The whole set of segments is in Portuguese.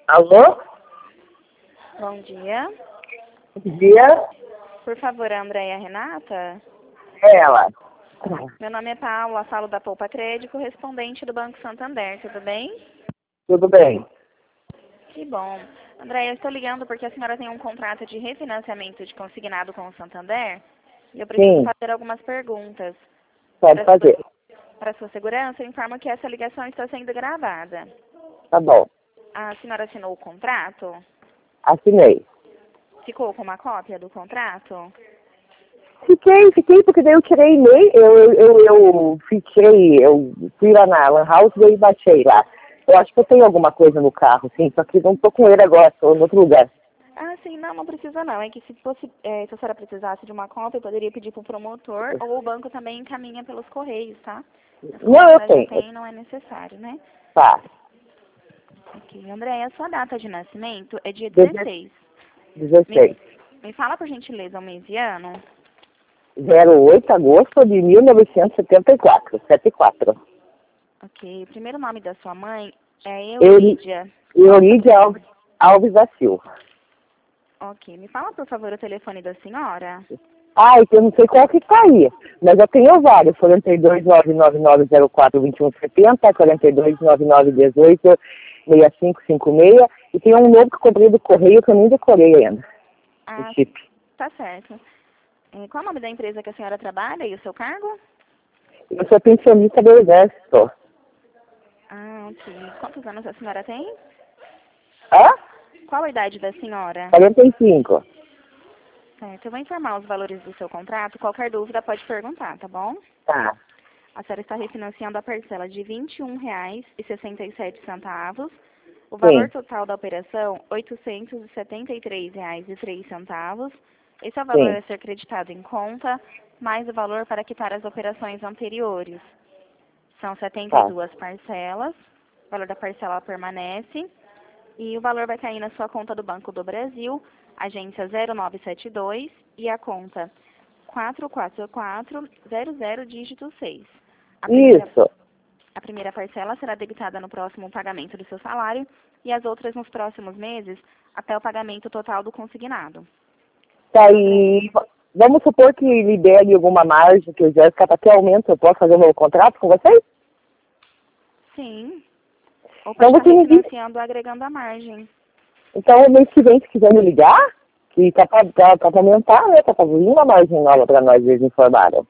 Alô? Bom dia. Bom dia. Por favor, a Andréia Renata? É ela. Meu nome é Paula, falo da Poupa Crédito, correspondente do Banco Santander, tudo bem? Tudo bem? Que bom. Andréia, eu estou ligando porque a senhora tem um contrato de refinanciamento de consignado com o Santander e eu preciso Sim, fazer algumas perguntas. pode fazer. Para sua segurança, eu informo que essa ligação está sendo gravada. Tá bom. A senhora assinou o contrato? Assinei. Ficou com uma cópia do contrato? Fiquei, porque daí eu tirei e-mail, eu fui lá na Lan House e baixei lá. Eu acho que eu tenho alguma coisa no carro, sim, só que não tô com ele agora, tô em outro lugar. Ah, sim, não precisa não. É que se fosse, se a senhora precisasse de uma cópia, eu poderia pedir para o promotor ou o banco também encaminha pelos correios, tá? Mas como a Não, eu senhora já tenho. tem, não é necessário, né? Tá. Ok, Andréia, a sua data de nascimento é dia 16. 16. Me fala por gentileza o mês e ano. 08 de agosto de 1974, 74. Ok, o primeiro nome da sua mãe é Euri- Eurídia. Qual o Eurídia sobrenome? Alves da Silva. Ok, me fala por favor o telefone da senhora. Ai, eu não sei qual que tá aí, mas eu tenho vários, 42-999-04-2170, 42-99-18-6556, e tem um novo que eu comprei do correio que eu nem decorei ainda, o Ah, chip. tá certo. Qual o nome da empresa que a senhora trabalha e o seu cargo? Eu sou pensionista do Exército. Ah, ok. Quantos anos a senhora tem? Hã? Qual a idade da senhora? 45. Certo, eu vou informar os valores do seu contrato. Qualquer dúvida pode perguntar, tá bom? Tá, A senhora está refinanciando a parcela de R$ 21,67. O valor sim, total da operação, R$ 873,03. Esse é o valor sim, a ser creditado em conta, mais o valor para quitar as operações anteriores. São tá. 72 parcelas, o valor da parcela permanece e o valor vai cair na sua conta do Banco do Brasil, agência 0972 e a conta 44400 dígito 6. A primeira, Isso. a primeira parcela será debitada no próximo pagamento do seu salário e as outras nos próximos meses até o pagamento total do consignado. Tá Dona Andréia? aí, vamos supor que libere alguma margem, que o Jéssica até aumenta, eu posso fazer um novo contrato com vocês? Sim. Ou Então pode estar você me diz. refinanciando agregando a margem. Então, o mês que vem, se quiser me ligar, que tá pra aumentar, né? Tá pra vir uma margem nova pra nós, eles informaram.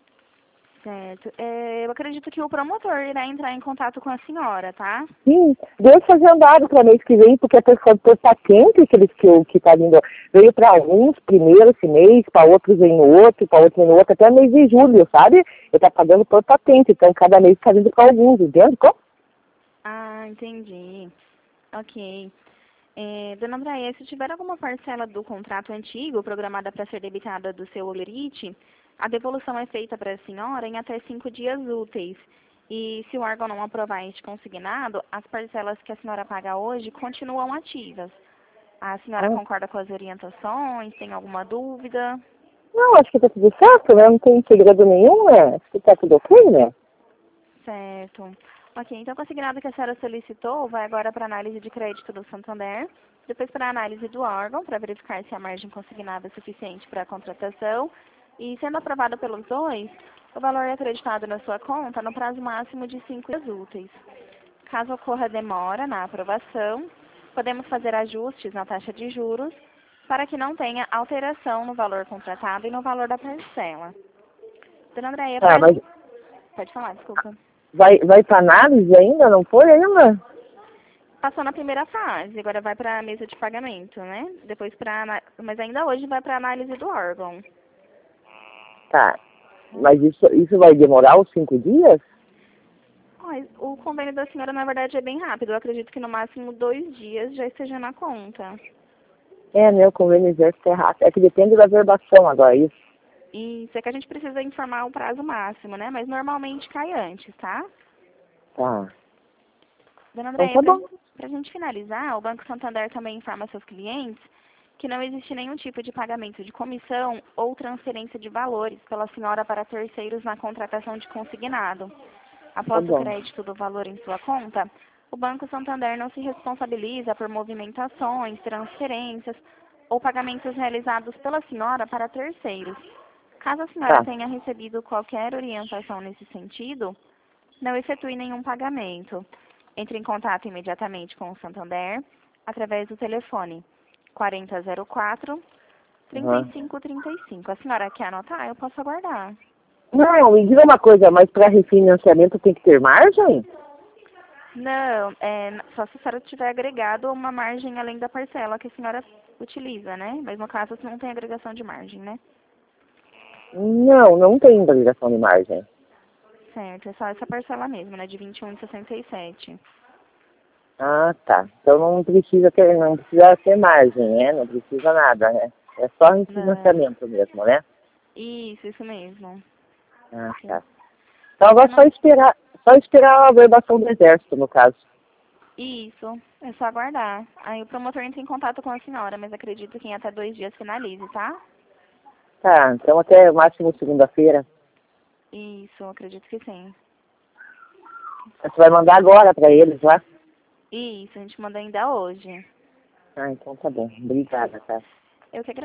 Certo. Eu acredito que o promotor irá entrar em contato com a senhora, tá? Sim, Deus agendado para mês que vem, porque a pessoa por patente que tá vindo, veio para alguns primeiro esse mês, para outros vem no outro, para outros vem no outro, até mês de julho, sabe? Ele tá pagando por patente, então cada mês tá vindo para alguns, entende? Como? Ah, entendi. Ok. Dona Andréia, se tiver alguma parcela do contrato antigo programada para ser debitada do seu holerite, a devolução é feita para a senhora em até 5 dias úteis. E se o órgão não aprovar este consignado, as parcelas que a senhora paga hoje continuam ativas. A senhora Ah, concorda com as orientações? Tem alguma dúvida? não, acho que tá tudo certo, né? Não tem segredo nenhum, né? Acho que tá tudo ok, né? Certo. Ok, então o consignado que a senhora solicitou vai agora para análise de crédito do Santander, depois para análise do órgão, para verificar se a margem consignada é suficiente para a contratação, e sendo aprovado pelos dois, o valor é acreditado na sua conta no prazo máximo de 5 dias úteis. Caso ocorra demora na aprovação, podemos fazer ajustes na taxa de juros para que não tenha alteração no valor contratado e no valor da parcela. Dona Andréia, Ah, mas pode falar, desculpa. vai pra análise ainda? Não foi ainda? Passou na primeira fase, agora vai para a mesa de pagamento, né? Depois mas ainda hoje vai para a análise do órgão. Tá. Mas isso vai demorar os 5 dias? O convênio da senhora, na verdade, é bem rápido. Eu acredito que no máximo 2 dias já esteja na conta. É, né? O convênio exército é rápido. É que depende da verbação agora, isso. E isso é que a gente precisa informar o prazo máximo, né? Mas normalmente cai antes, tá? Tá. Dona Então Andréia, tá para bom. a gente finalizar, o Banco Santander também informa seus clientes que não existe nenhum tipo de pagamento de comissão ou transferência de valores pela senhora para terceiros na contratação de consignado. Tá Após o bom. crédito do valor em sua conta, O Banco Santander não se responsabiliza por movimentações, transferências ou pagamentos realizados pela senhora para terceiros. Caso a senhora Tá. tenha recebido qualquer orientação nesse sentido, não efetue nenhum pagamento. Entre em contato imediatamente com o Santander através do telefone 4004 Uhum. 3535. A senhora quer anotar? Eu posso aguardar. Não, me diga uma coisa, mas para refinanciamento tem que ter margem? Não, só se a senhora tiver agregado uma margem além da parcela que a senhora utiliza, né? Mas no caso não tem agregação de margem, né? Não, não tem validação de margem. Certo, é só essa parcela mesmo, né? De 21,67. Ah, tá. Então não precisa ter margem, né? Não precisa nada, né? É só Não. refinanciamento mesmo, né? Isso mesmo. Ah, Sim. tá. Então agora Não- só esperar a verbação do exército, no caso. Isso, é só aguardar. Aí o promotor entra em contato com a senhora, mas acredito que em até 2 dias finalize, tá? Tá, então até o máximo segunda-feira. Isso, acredito que sim. Você vai mandar agora para eles lá? Isso, a gente manda ainda hoje. Ah, então tá bom. Obrigada, tá? Eu que